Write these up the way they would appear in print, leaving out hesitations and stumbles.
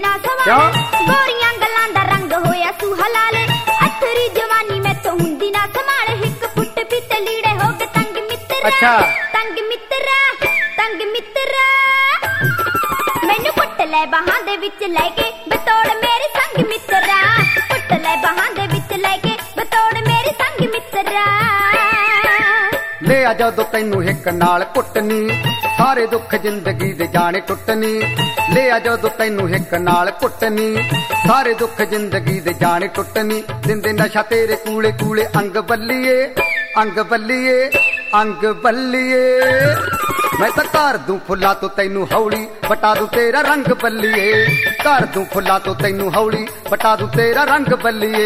ना सवाल गोरियां गल्लां दा रंग होया सूहा लाल अथरी जवानी मैं तो हुंदी ना संभाल हिक फुट पिट लीड़े हो गए तंग मित्रा अच्छा तंग मित्रा मैनू कुट ले बाहां दे विच लेके बतौड़ मेरे संग मित्रा कुट ले बाहां दे विच लेके बतौड़ मेरे संग मित्रा ले आ जदों तैनू हिक नाल कुटनी सारे दुख जिंदगी दे जाने टुटनी ले आ जदों तैनू हिक नाल कुटनी सारे दुख जिंदगी दे जाने टुटनी दिंदे नशा तेरे कूले कूले अंग बल्लिए अंग बल्लिए अंग बल्लिए मैं तो कर दूं फुल्ला तो तैनू हौली बटा दूं तेरा रंग बल्लिए कर दूं फुल्ला तो तैनू हौली बटा दूं तेरा रंग बल्लिए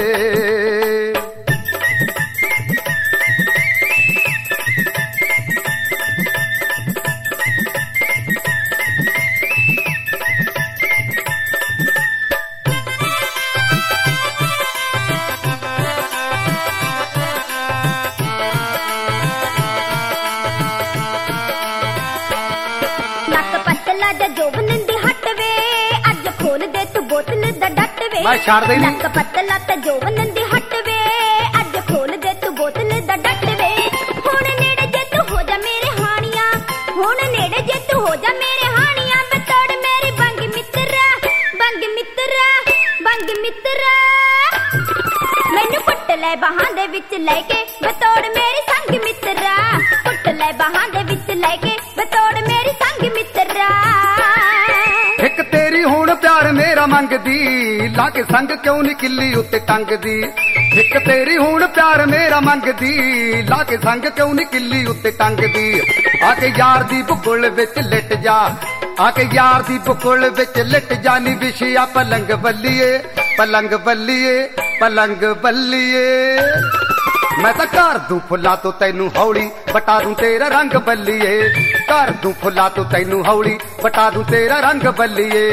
मैं छाड़ दे नक पतला ते जोवन दी हट वे अज खोल दे तू बोतल दा डट वे हुण नेड़े जे तू हो जा मेरे हानिया हुण नेड़े जे तू हो जा मेरे हानिया बतौड़ मेरी बंग मित्रा मैनू कुट ले बाहां दे विच लेके बतौड़ मेरी संग मित्रा कुट ले बाहां दे विच लेके बतौड़ मेरी संग मित्रा एक तेरी हुण प्यार मेरा मंगदी लाके संग क्यों नी किल्ली उत्ते टंगदी एक तेरी हुण प्यार मेरा मंगदी लाके संग क्यों नी किल्ली उत्ते टंगदी आके यार दी बुकुल विच लिट जा आके यार दी बुकुल विच लिट जा नी विछिया पलंग बल्लिए पलंग बल्लिए पलंग बल्लिए मैं तो कर दूं फुल्ला तो तैनू हौली बटा दूं तेरा रंग बल्लिए कर दूं फुल्ला तो तैनू हौली बटा दूं तेरा रंग बल्लिए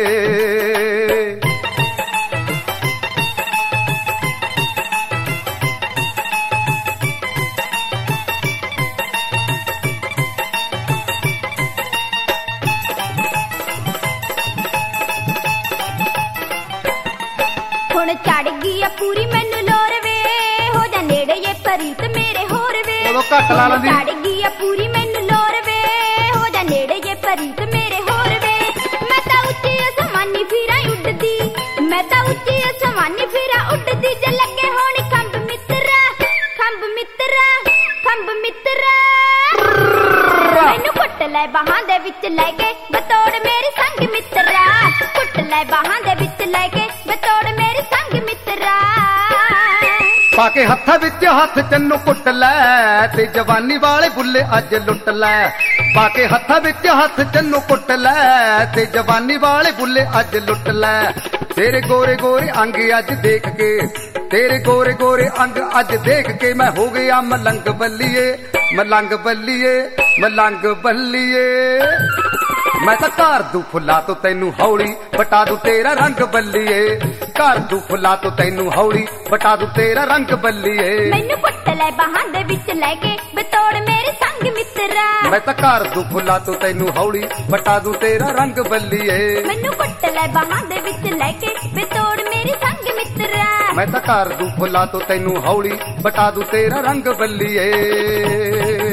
हुण चढ़ गई पूरी मैनू लोर वे हो जा नेड़े ये परीत मेरे होर वे घट ला लंदी चढ़ गई पूरी मैनू लोर वे हो जा नेड़े ये परीत मेरे होर वे मैं तां उच्ची आसमानी फिरा उड़दी मैं तां उच्ची आसमानी फिरा उड़दी जे लगे होण खंभ मित्रा मैनू कुट ले बाहां दे विच लेके बतौड़ मेरी संग मित्रा कुट ले बाहां दे विच लेके बतौड़ मेरी संग मित्रा पाके हत्था विच हथ तैनू कुट लै ते जवानी वाले बुल्ले अज लुट लै पाके हत्था विच हथ तैनू कुट लै ते जवानी वाले बुल्ले अज लुट लै तेरे गोरे गोरे अंग अज देख के तेरे गोरे गोरे अंग अज देख के मैं हो गया मलंग बल्लिए मलंग बल्लिए मलंग बल्लिए मैं तो कर दूं फुल्ला तो तैनू हौली बटा दूं तेरा रंग बल्लिए कर दूं फुल्ला तो तैनू हौली बटा दूं तेरा रंग बल्लिए मैनू कुट ले बाहां दे विच लेके बतौड़ मेरे संग मित्रा मैं तो कर दूं फुल्ला तो तैनू हौली बटा दूं तेरा रंग बल्लिए मैनू कुट ले बाहां दे विच लेके बतौड़ मेरे संग मित्रा मैं तो कर दूं फुल्ला तो तैनू हौली बटा दूं तेरा रंग बल्लिए।